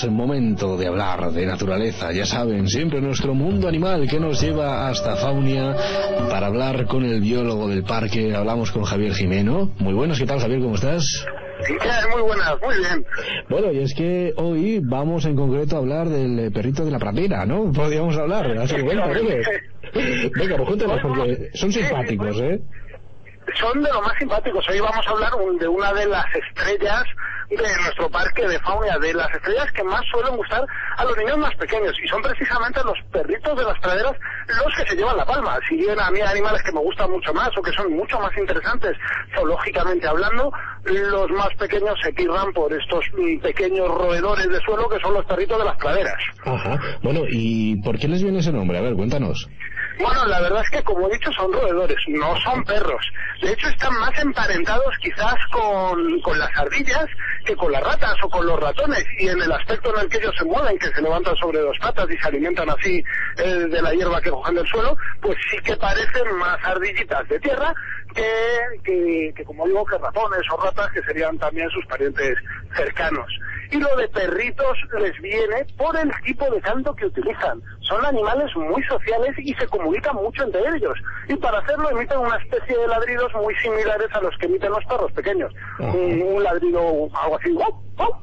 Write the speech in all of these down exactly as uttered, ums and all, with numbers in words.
Es momento de hablar de naturaleza, ya saben, siempre nuestro mundo animal que nos lleva hasta Faunia para hablar con el biólogo del parque. Hablamos con Javier Jimeno. Muy buenas, ¿qué tal, Javier? ¿Cómo estás? Sí, muy buenas, muy bien. Bueno, y es que hoy vamos en concreto a hablar del perrito de la pradera, ¿no? Podríamos hablar, así que bueno, venga, pues cuéntanos, porque son simpáticos, ¿eh? Son de lo más simpáticos. Hoy vamos a hablar de una de las estrellas de nuestro parque de Faunia, de las estrellas que más suelen gustar a los niños más pequeños, y son precisamente los perritos de las praderas los que se llevan la palma. Si bien a mí hay animales que me gustan mucho más o que son mucho más interesantes zoológicamente hablando, los más pequeños se pirran por estos pequeños roedores de suelo que son los perritos de las praderas. Ajá. Bueno, ¿y por qué les viene ese nombre? A ver, cuéntanos. Bueno, la verdad es que, como he dicho, son roedores, no son perros. De hecho, están más emparentados quizás con, con las ardillas que con las ratas o con los ratones, y en el aspecto en el que ellos se mueven, que se levantan sobre dos patas y se alimentan así eh, de la hierba que cogen del suelo, pues sí que parecen más ardillitas de tierra que, que, que, como digo, que ratones o ratas, que serían también sus parientes cercanos. Y lo de perritos les viene por el tipo de canto que utilizan. Son animales muy sociales y se comunican mucho entre ellos. Y para hacerlo emiten una especie de ladridos muy similares a los que emiten los perros pequeños. Un, un ladrido, algo así, ¡wow! ¡wow!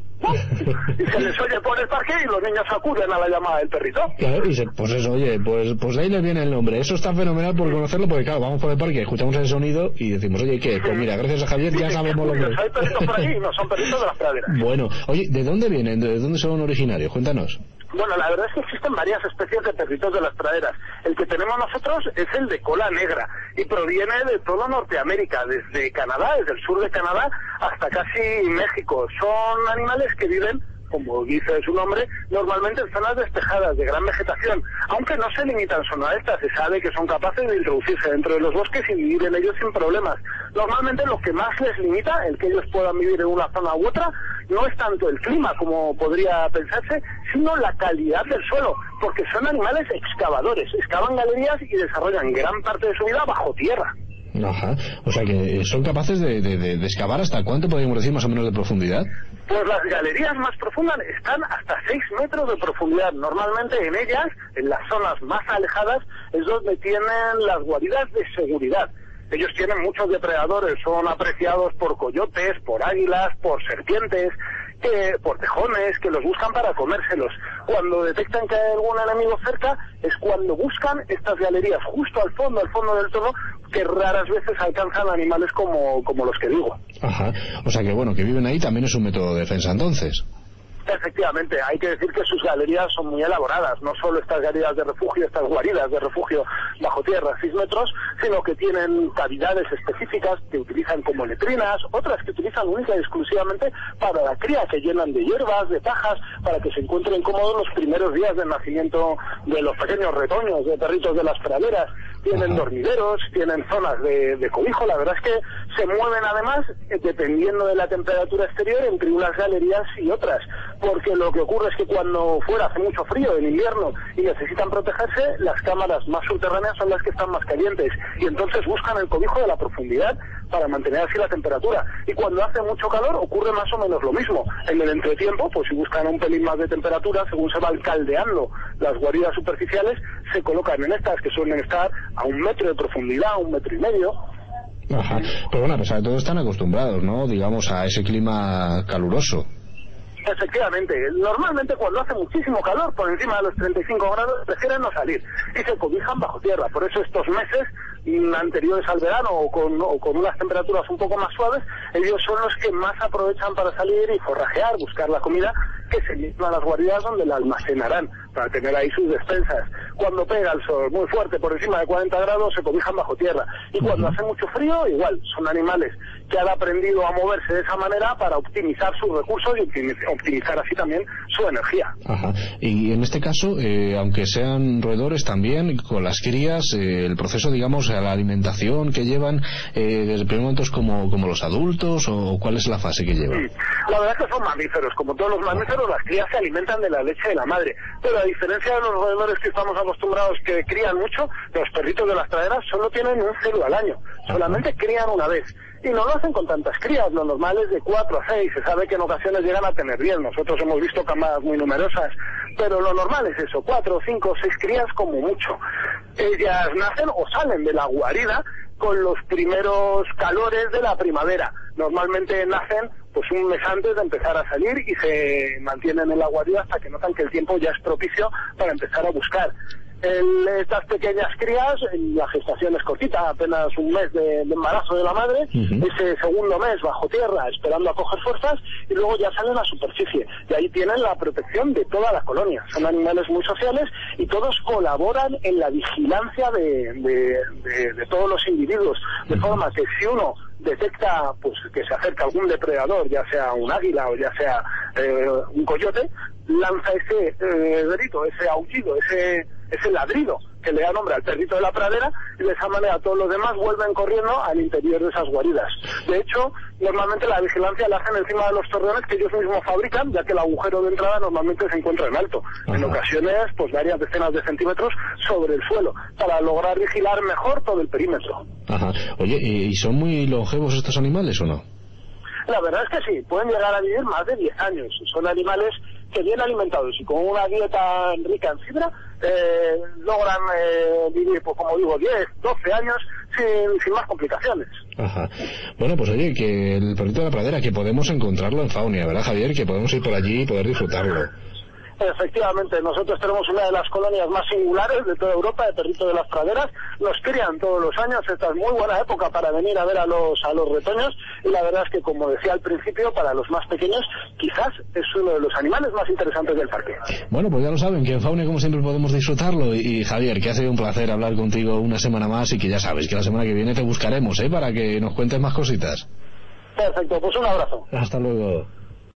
y se les oye por el parque y los niños acuden a la llamada del perrito. Claro, y se, pues eso, oye, pues pues ahí les viene el nombre. Eso está fenomenal por conocerlo, porque claro, vamos por el parque, escuchamos el sonido y decimos, oye, ¿qué? Pues mira, gracias a Javier ya sabemos lo que es. Hay perritos por aquí, no son perritos de las praderas. Bueno, oye, ¿de dónde vienen? ¿De dónde son originarios? Cuéntanos. Bueno, la verdad es que existen varias especies de perritos de las praderas. El que tenemos nosotros es el de cola negra y proviene de toda Norteamérica, desde Canadá, desde el sur de Canadá hasta casi México. Son animales que viven, como dice su nombre, normalmente en zonas despejadas, de gran vegetación, aunque no se limitan solo a estas. Se sabe que son capaces de introducirse dentro de los bosques y vivir en ellos sin problemas. Normalmente lo que más les limita, el que ellos puedan vivir en una zona u otra, no es tanto el clima, como podría pensarse, sino la calidad del suelo, porque son animales excavadores, excavan galerías y desarrollan gran parte de su vida bajo tierra. Ajá, o sea que son capaces de, de, de, de excavar hasta cuánto podríamos decir más o menos de profundidad. Pues las galerías más profundas están hasta seis metros de profundidad. Normalmente en ellas, en las zonas más alejadas, es donde tienen las guaridas de seguridad. Ellos tienen muchos depredadores, son apreciados por coyotes, por águilas, por serpientes, que, por tejones, que los buscan para comérselos. Cuando detectan que hay algún enemigo cerca, es cuando buscan estas galerías justo al fondo, al fondo del todo, que raras veces alcanzan animales como, como los que digo. Ajá, o sea que bueno, que viven ahí también es un método de defensa entonces. Efectivamente, hay que decir que sus galerías son muy elaboradas, no solo estas galerías de refugio, estas guaridas de refugio bajo tierra, seis metros, sino que tienen cavidades específicas que utilizan como letrinas, otras que utilizan única y exclusivamente para la cría, que llenan de hierbas, de pajas, para que se encuentren cómodos los primeros días del nacimiento de los pequeños retoños, de perritos de las praderas. Tienen Ajá. dormideros, tienen zonas de, de cobijo. La verdad es que se mueven además, eh, dependiendo de la temperatura exterior, entre unas galerías y otras, porque lo que ocurre es que cuando fuera hace mucho frío en invierno y necesitan protegerse, las cámaras más subterráneas son las que están más calientes, y entonces buscan el cobijo de la profundidad para mantener así la temperatura. Y cuando hace mucho calor ocurre más o menos lo mismo. En el entretiempo, pues si buscan un pelín más de temperatura, según se van caldeando las guaridas superficiales, se colocan en estas, que suelen estar a un metro de profundidad, un metro y medio. Ajá, pero bueno, a pesar de todo están acostumbrados, ¿no? Digamos, a ese clima caluroso. Efectivamente, normalmente cuando hace muchísimo calor, por encima de los treinta y cinco grados, prefieren no salir y se cobijan bajo tierra. Por eso estos meses anteriores al verano, o con, o con unas temperaturas un poco más suaves, ellos son los que más aprovechan para salir y forrajear, buscar la comida, que se llevan a las guaridas donde la almacenarán, para tener ahí sus despensas. Cuando pega el sol muy fuerte, por encima de cuarenta grados, se cobijan bajo tierra. Y cuando uh-huh. hace mucho frío, igual, son animales que han aprendido a moverse de esa manera para optimizar sus recursos y optimizar así también su energía. Ajá. Y en este caso, eh, aunque sean roedores también, con las crías, eh, el proceso, digamos, a la alimentación que llevan, eh, desde el primer momento es como, como los adultos, o cuál es la fase que llevan. Sí. La verdad es que son mamíferos, como todos los mamíferos, las crías se alimentan de la leche de la madre, pero a diferencia de los roedores que estamos acostumbrados que crían mucho, los perritos de las praderas solo tienen un celo al año, solamente crían una vez. Y no lo hacen con tantas crías, lo normal es de cuatro a seis, se sabe que en ocasiones llegan a tener diez, nosotros hemos visto camadas muy numerosas, pero lo normal es eso, cuatro, cinco, seis crías como mucho. Ellas nacen o salen de la guarida con los primeros calores de la primavera, normalmente nacen pues un mes antes de empezar a salir y se mantienen en la guarida hasta que notan que el tiempo ya es propicio para empezar a buscar. En estas pequeñas crías, la gestación es cortita, apenas un mes de, de embarazo de la madre, uh-huh. Ese segundo mes bajo tierra esperando a coger fuerzas y luego ya salen a la superficie y ahí tienen la protección de toda la colonia. Son animales muy sociales y todos colaboran en la vigilancia de, de, de, de todos los individuos, de uh-huh. forma que si uno detecta pues que se acerca algún depredador, ya sea un águila o ya sea eh, un coyote, lanza ese eh, grito, ese aullido, ese ese ladrido que le da nombre al perrito de la pradera y de esa manera todos los demás vuelven corriendo al interior de esas guaridas. De hecho, normalmente la vigilancia la hacen encima de los torreones que ellos mismos fabrican, ya que el agujero de entrada normalmente se encuentra en alto. Ajá. En ocasiones, pues varias decenas de centímetros sobre el suelo, para lograr vigilar mejor todo el perímetro. Ajá. Oye, ¿y son muy longevos estos animales o no? La verdad es que sí, pueden llegar a vivir más de diez años. Son animales que bien alimentados y con una dieta rica en fibra eh, logran eh, vivir, pues como digo, diez, doce años sin, sin más complicaciones. Ajá. Bueno, pues oye, que el perrito de la pradera, que podemos encontrarlo en Faunia, ¿verdad, Javier? Que podemos ir por allí y poder disfrutarlo. Efectivamente, nosotros tenemos una de las colonias más singulares de toda Europa de perritos de las praderas, nos crían todos los años, esta es muy buena época para venir a ver a los a los retoños y la verdad es que, como decía al principio, para los más pequeños quizás es uno de los animales más interesantes del parque. Bueno, pues ya lo saben, que en Faunia como siempre podemos disfrutarlo y, y Javier, que ha sido un placer hablar contigo una semana más y que ya sabes que la semana que viene te buscaremos, ¿eh? Para que nos cuentes más cositas. Perfecto, pues un abrazo. Hasta luego.